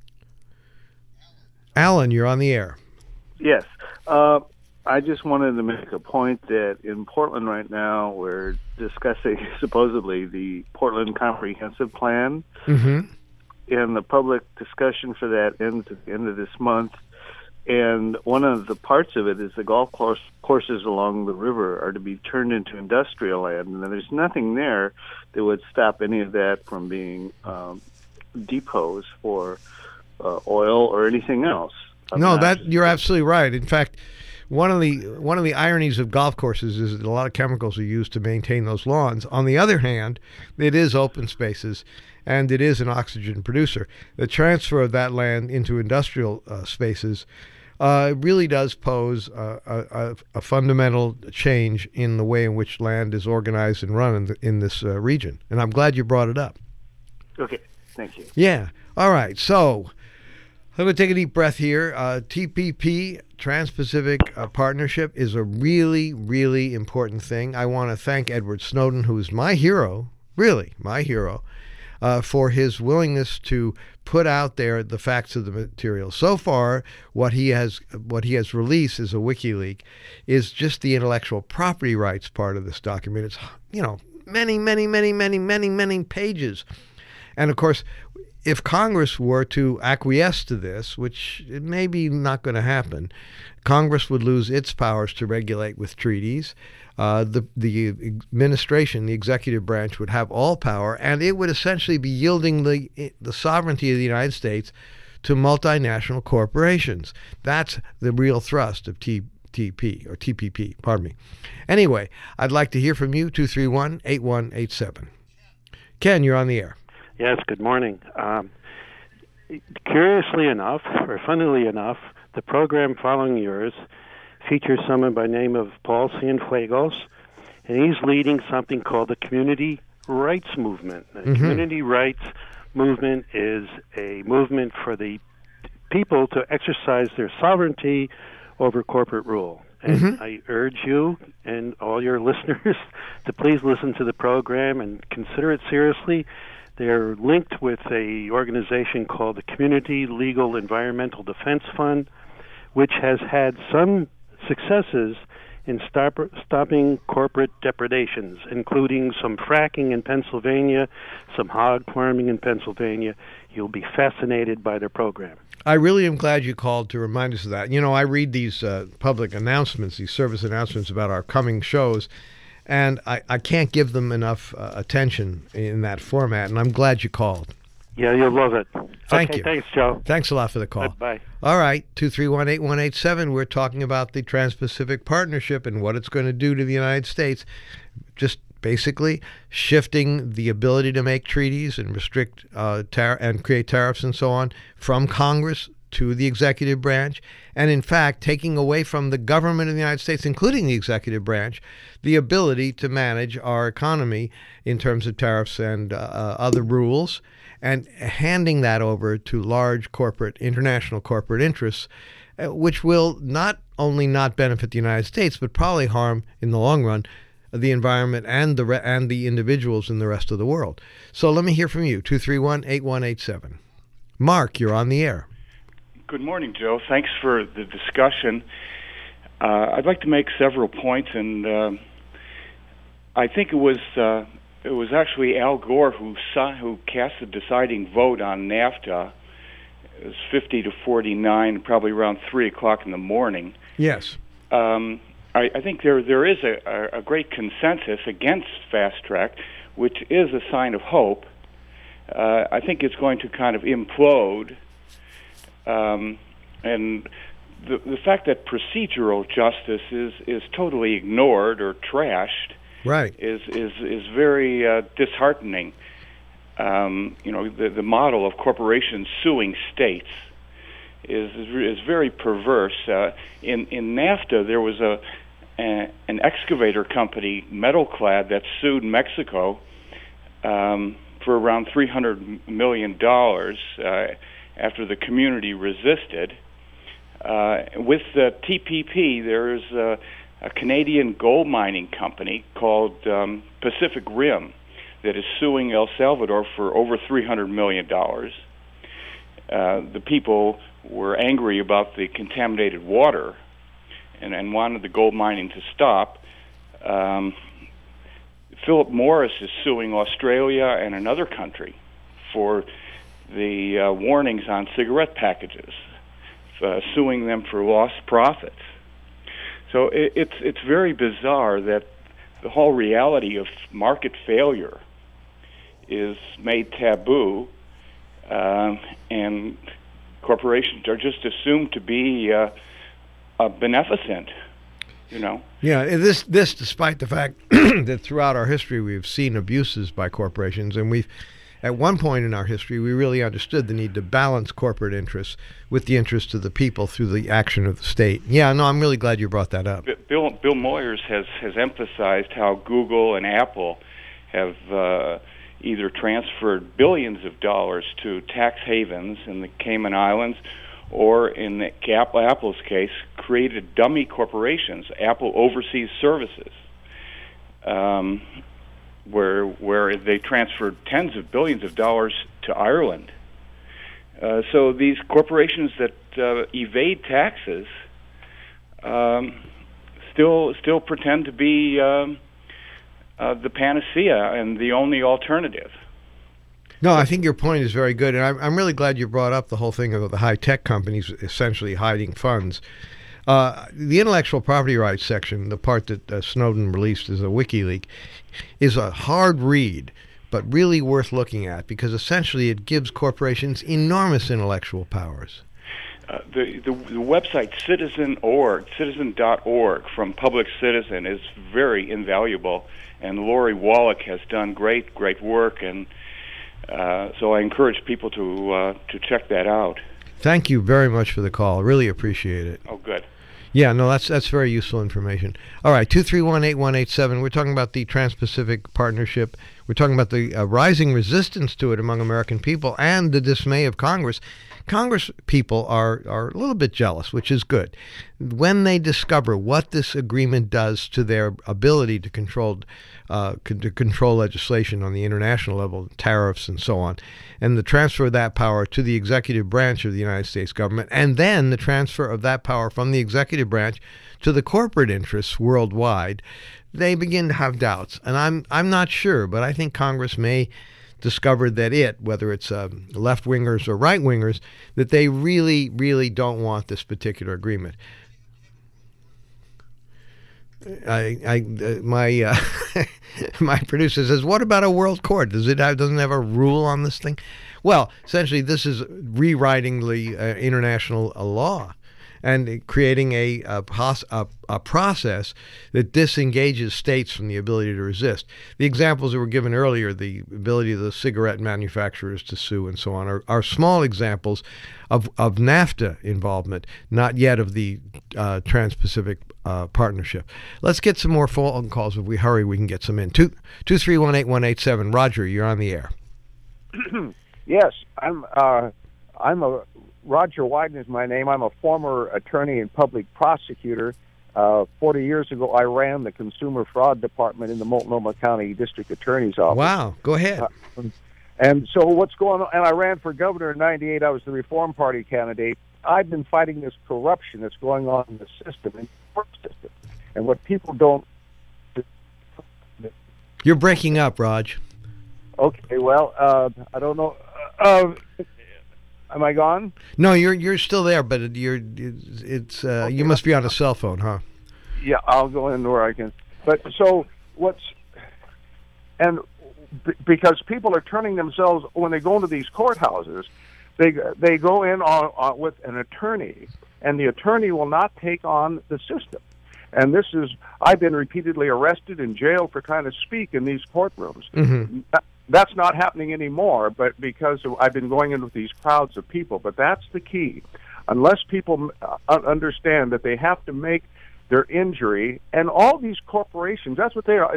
Alan, you're on the air. Yes. I just wanted to make a point that in Portland right now, we're discussing supposedly the Portland Comprehensive Plan. Mm-hmm. And the public discussion for that ends at the end of this month. And one of the parts of it is the golf courses along the river are to be turned into industrial land. And there's nothing there that would stop any of that from being depots for oil or anything else. You're absolutely right. In fact, one of the ironies of golf courses is that a lot of chemicals are used to maintain those lawns. On the other hand, it is open spaces, and it is an oxygen producer. The transfer of that land into industrial spaces really does pose a fundamental change in the way in which land is organized and run in this region. And I'm glad you brought it up. Okay, thank you. Yeah. All right. So I'm going to take a deep breath here. TPP, Trans-Pacific Partnership, is a really, really important thing. I want to thank Edward Snowden, who is my hero, really my hero, for his willingness to put out there the facts of the material. So far, what he has released as a WikiLeaks is just the intellectual property rights part of this document. It's many pages, and of course, if Congress were to acquiesce to this, which it may be not going to happen, Congress would lose its powers to regulate with treaties. The administration, the executive branch, would have all power, and it would essentially be yielding the sovereignty of the United States to multinational corporations. That's the real thrust of TPP. Pardon me. Anyway, I'd like to hear from you, 231-8187. Ken, you're on the air. Yes, good morning. Curiously enough, or funnily enough, the program following yours features someone by the name of Paul Cienfuegos, and he's leading something called the Community Rights Movement. The Community Rights Movement is a movement for the people to exercise their sovereignty over corporate rule. And I urge you and all your listeners to please listen to the program and consider it seriously. They're linked with an organization called the Community Legal Environmental Defense Fund, which has had some successes in stopping corporate depredations, including some fracking in Pennsylvania, some hog farming in Pennsylvania. You'll be fascinated by their program. I really am glad you called to remind us of that. You know, I read these public announcements, these service announcements about our coming shows, and I can't give them enough attention in that format, and I'm glad you called. Yeah, you'll love it. Thank you. Thanks, Joe. Thanks a lot for the call. Bye. All right, 231-8187. We're talking about the Trans-Pacific Partnership and what it's going to do to the United States. Just basically shifting the ability to make treaties and restrict and create tariffs and so on from Congress to the executive branch, and in fact taking away from the government of the United States, including the executive branch, the ability to manage our economy in terms of tariffs and other rules, and handing that over to large international corporate interests, which will not only not benefit the United States, but probably harm in the long run the environment and the individuals in the rest of the world. So let me hear from you, 231-8187. Mark, you're on the air. Good morning, Joe. Thanks for the discussion. I'd like to make several points, and I think it was actually Al Gore who cast the deciding vote on NAFTA. It was 50-49, probably around 3 o'clock in the morning. Yes. I think there is a great consensus against fast track, which is a sign of hope. I think it's going to kind of implode. And the fact that procedural justice is totally ignored or trashed, right, is very disheartening. The model of corporations suing states is very perverse. In NAFTA, there was an excavator company, Metalclad, that sued Mexico for around $300 million after the community resisted. With the TPP, there's a Canadian gold mining company called Pacific Rim that is suing El Salvador for over $300 million. The people were angry about the contaminated water and wanted the gold mining to stop. Philip Morris is suing Australia and another country for the warnings on cigarette packages, suing them for lost profits. So it's very bizarre that the whole reality of market failure is made taboo, and corporations are just assumed to be beneficent, you know. Yeah, this despite the fact that throughout our history we've seen abuses by corporations, and we've at one point in our history, we really understood the need to balance corporate interests with the interests of the people through the action of the state. Yeah, no, I'm really glad you brought that up. Bill Moyers has emphasized how Google and Apple have either transferred billions of dollars to tax havens in the Cayman Islands, or in Apple's case, created dummy corporations, Apple Overseas Services, where they transferred tens of billions of dollars to Ireland. So these corporations that evade taxes still pretend to be the panacea and the only alternative. No, I think your point is very good, and I'm really glad you brought up the whole thing of the high-tech companies essentially hiding funds. The intellectual property rights section, the part that Snowden released as a WikiLeaks, is a hard read, but really worth looking at because essentially it gives corporations enormous intellectual powers. The website citizen.org from Public Citizen is very invaluable, and Lori Wallach has done great work, and so I encourage people to check that out. Thank you very much for the call. Really appreciate it. Oh, good. Yeah, no, that's very useful information. All right, 231-8187. We're talking about the Trans-Pacific Partnership. We're talking about the rising resistance to it among American people and the dismay of Congress. Congress people are a little bit jealous, which is good. When they discover what this agreement does to their ability to control legislation on the international level, tariffs and so on, and the transfer of that power to the executive branch of the United States government, and then the transfer of that power from the executive branch to the corporate interests worldwide, they begin to have doubts. And I'm not sure, but I think Congress may discover that whether it's left-wingers or right-wingers, that they really, really don't want this particular agreement. My producer says, "What about a world court? Doesn't it have a rule on this thing?" Well, essentially, this is rewriting the international law and creating a process that disengages states from the ability to resist. The examples that were given earlier, the ability of the cigarette manufacturers to sue and so on, are small examples of NAFTA involvement, not yet of the Trans-Pacific Partnership. Let's get some more phone calls. If we hurry, we can get some in. 231-8187. Roger, you're on the air. Yes, I'm Roger Wyden is my name. I'm a former attorney and public prosecutor. 40 years ago, I ran the Consumer Fraud Department in the Multnomah County District Attorney's Office. Wow, go ahead. And so what's going on, and I ran for governor in 98. I was the Reform Party candidate. I've been fighting this corruption that's going on in the system, in the court system. And what people don't... You're breaking up, Raj. Okay, well, I don't know... Am I gone? No, you're still there, but okay, you must be on a cell phone, huh? Yeah, I'll go in where I can. But so because people are turning themselves when they go into these courthouses, they go in with an attorney, and the attorney will not take on the system. And I've been repeatedly arrested and jailed for trying to speak in these courtrooms. Mm-hmm. That's not happening anymore, but because I've been going in with these crowds of people. But that's the key. Unless people understand that they have to make their injury, and all these corporations, that's what they are.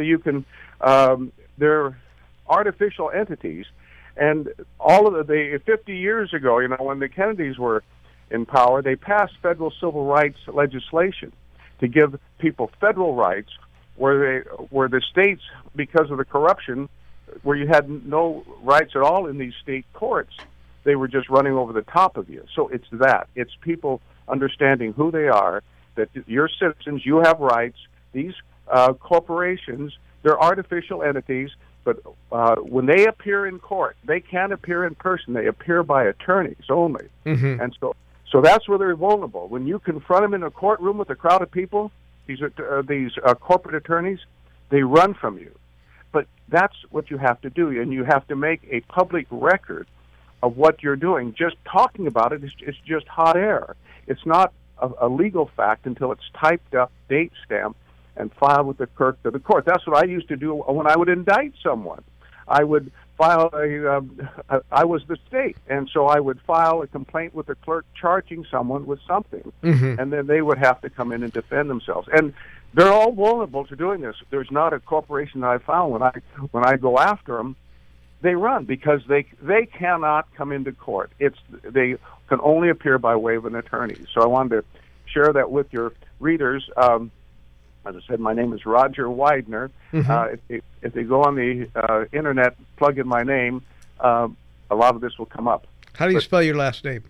They're artificial entities. And all of 50 years ago, when the Kennedys were in power, they passed federal civil rights legislation to give people federal rights where the states, because of the corruption, where you had no rights at all in these state courts, they were just running over the top of you. So it's people understanding who they are, that you're citizens, you have rights. These corporations, they're artificial entities, but when they appear in court, they can't appear in person. They appear by attorneys only. Mm-hmm. And so that's where they're vulnerable. When you confront them in a courtroom with a crowd of people, these corporate attorneys, they run from you. But that's what you have to do, and you have to make a public record of what you're doing. Just talking about it is just hot air. It's not a legal fact until it's typed up, date stamped, and filed with the clerk to the court. That's what I used to do when I would indict someone. I would file I was the state, and so I would file a complaint with the clerk charging someone with something, mm-hmm. and then they would have to come in and defend themselves. And they're all vulnerable to doing this. There's not a corporation that I found when I go after them, they run because they cannot come into court. They can only appear by way of an attorney. So I wanted to share that with your readers. As I said, my name is Roger Widener. Mm-hmm. If they go on the internet, plug in my name, a lot of this will come up. How do you spell your last name?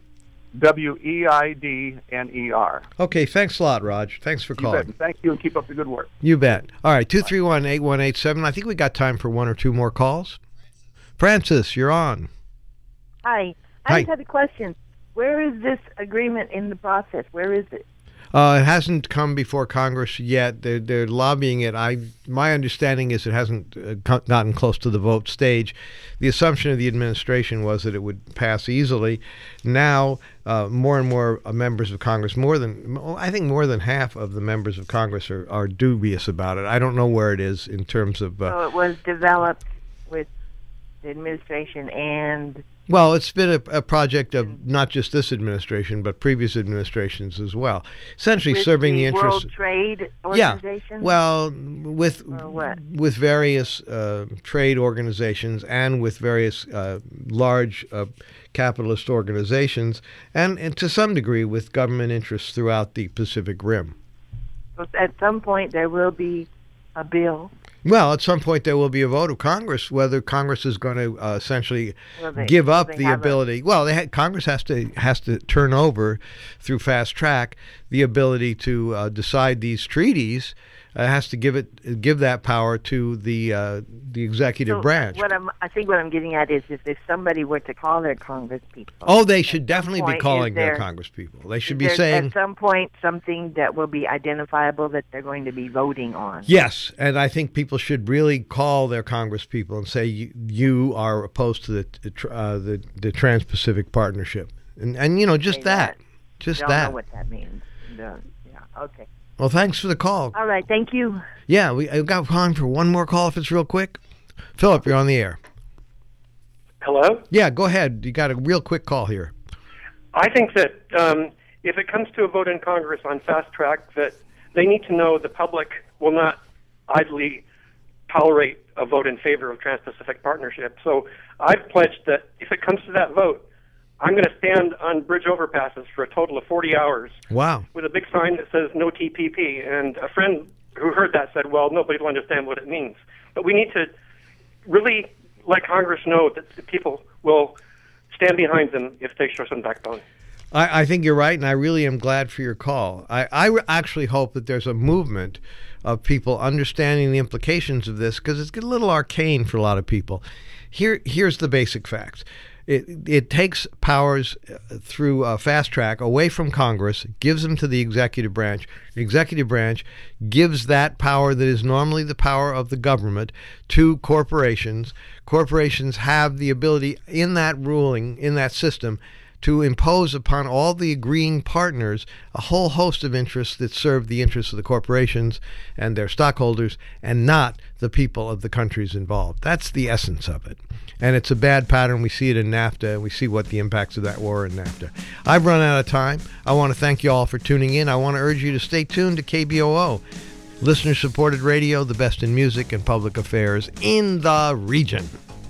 Weidner. Okay, thanks a lot, Raj. Thanks for calling. You bet. Thank you, and keep up the good work. You bet. All right, 231-8187. I think we got time for one or two more calls. Francis, you're on. Hi. Hi. I just had a question. Where is this agreement in the process? Where is it? It hasn't come before Congress yet. They're lobbying it. My understanding is it hasn't gotten close to the vote stage. The assumption of the administration was that it would pass easily. Now, more and more members of Congress, more than half of the members of Congress are dubious about it. I don't know where it is in terms of. So it was developed with the administration and. Well, it's been a project of not just this administration, but previous administrations as well. Essentially with serving the interests. World Trade Organization? Yeah. Well, with various trade organizations and with various large capitalist organizations, and to some degree with government interests throughout the Pacific Rim. At some point, there will be a bill. Well, at some point there will be a vote of Congress whether Congress is going to essentially give up the ability. Congress has to turn over through fast track the ability to decide these treaties. Has to give that power to the executive branch. I think what I'm getting at is if somebody were to call their Congress people. Oh, they should definitely be calling their Congress people. They should be saying at some point something that will be identifiable that they're going to be voting on. Yes, and I think people should really call their Congress people and say you are opposed to the Trans-Pacific Partnership, and just that. Don't know what that means. Okay. Well, thanks for the call. All right, thank you. Yeah, I've got time for one more call if it's real quick. Philip, you're on the air. Hello? Yeah, go ahead. You got a real quick call here. I think that if it comes to a vote in Congress on fast track, that they need to know the public will not idly tolerate a vote in favor of Trans-Pacific Partnership. So I've pledged that if it comes to that vote, I'm going to stand on bridge overpasses for a total of 40 hours. Wow. With a big sign that says no TPP. And a friend who heard that said, well, nobody will understand what it means. But we need to really let Congress know that the people will stand behind them if they show some backbone. I think you're right, and I really am glad for your call. I actually hope that there's a movement of people understanding the implications of this, because it's a little arcane for a lot of people. Here's the basic facts. It takes powers through fast track away from Congress, gives them to the executive branch. The executive branch gives that power that is normally the power of the government to corporations. Corporations have the ability in that ruling, in that system, to impose upon all the agreeing partners a whole host of interests that serve the interests of the corporations and their stockholders and not the people of the countries involved. That's the essence of it. And it's a bad pattern. We see it in NAFTA, and we see what the impacts of that were in NAFTA. I've run out of time. I want to thank you all for tuning in. I want to urge you to stay tuned to KBOO, listener-supported radio, the best in music and public affairs in the region.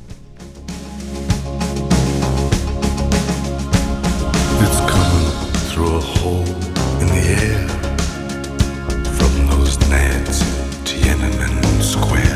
It's coming through a hole in the air, from those nads to Tiananmen Square.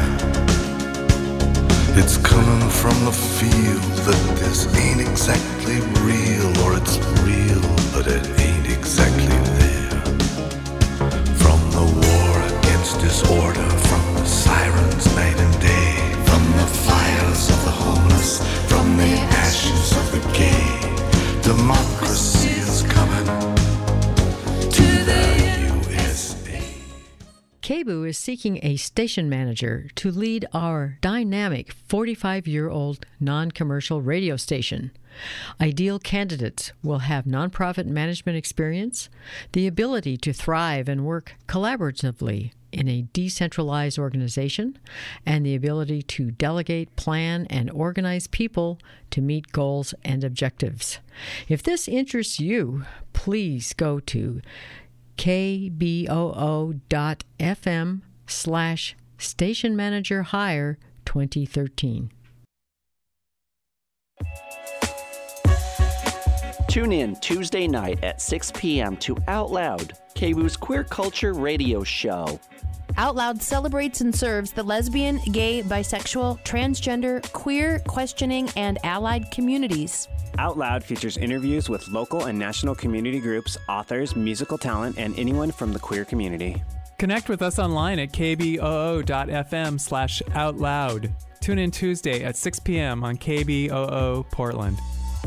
It's coming from the feel that this ain't exactly real, or it's real, but it ain't exactly there. From the war against disorder, from the sirens night and day, from the fires of the homeless, from the ashes of the gay. Democracy is coming to the USA. KBOO is seeking a station manager to lead our dynamic 45-year-old non-commercial radio station. Ideal candidates will have nonprofit management experience, the ability to thrive and work collaboratively in a decentralized organization, and the ability to delegate, plan, and organize people to meet goals and objectives. If this interests you, please go to kboo.fm/station manager hire 2013. Tune in Tuesday night at 6 p.m. to Out Loud, KBOO's queer culture radio show. Out Loud celebrates and serves the lesbian, gay, bisexual, transgender, queer, questioning, and allied communities. Out Loud features interviews with local and national community groups, authors, musical talent, and anyone from the queer community. Connect with us online at kboo.fm/outloud. Tune in Tuesday at 6 p.m. on KBOO Portland.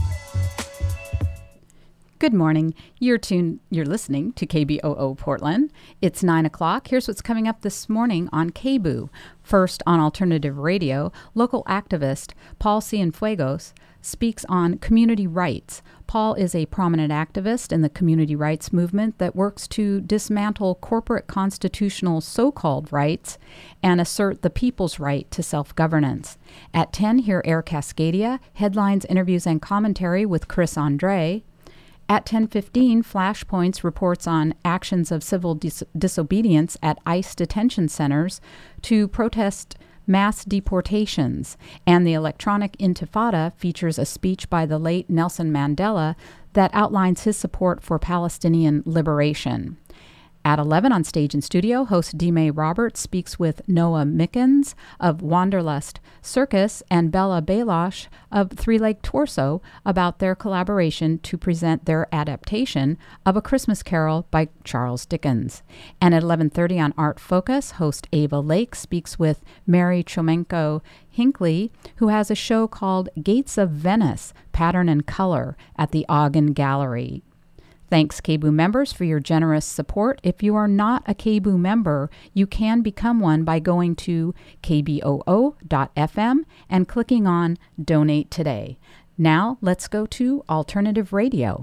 Good morning. You're listening to KBOO Portland. It's 9 o'clock. Here's what's coming up this morning on KBOO. First, on Alternative Radio, local activist Paul Cienfuegos speaks on community rights. Paul is a prominent activist in the community rights movement that works to dismantle corporate constitutional so-called rights and assert the people's right to self-governance. At 10, hear Air Cascadia, headlines, interviews, and commentary with Chris Andre. At 10:15, Flashpoints reports on actions of civil disobedience at ICE detention centers to protest mass deportations, and the Electronic Intifada features a speech by the late Nelson Mandela that outlines his support for Palestinian liberation. At 11 on Stage and Studio, host D-May Roberts speaks with Noah Mickens of Wanderlust Circus and Bella Balosh of Three Leg Torso about their collaboration to present their adaptation of A Christmas Carol by Charles Dickens. And at 11:30 on Art Focus, host Ava Lake speaks with Mary Chomenko Hinckley, who has a show called Gates of Venice, Pattern and Color at the Ogden Gallery. Thanks, KBOO members, for your generous support. If you are not a KBOO member, you can become one by going to kboo.fm and clicking on Donate Today. Now, let's go to Alternative Radio.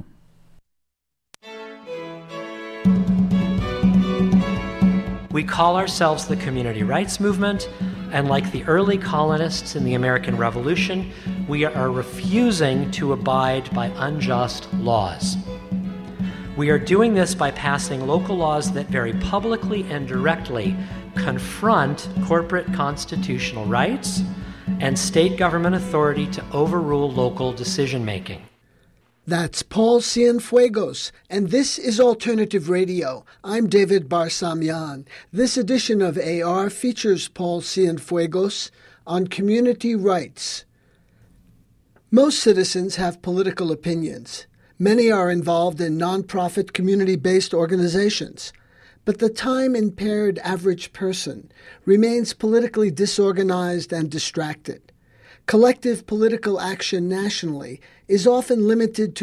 We call ourselves the Community Rights Movement, and like the early colonists in the American Revolution, we are refusing to abide by unjust laws. We are doing this by passing local laws that very publicly and directly confront corporate constitutional rights and state government authority to overrule local decision-making. That's Paul Cienfuegos, and this is Alternative Radio. I'm David Barsamian. This edition of AR features Paul Cienfuegos on community rights. Most citizens have political opinions. Many are involved in nonprofit community-based organizations, but the time-impaired average person remains politically disorganized and distracted. Collective political action nationally is often limited to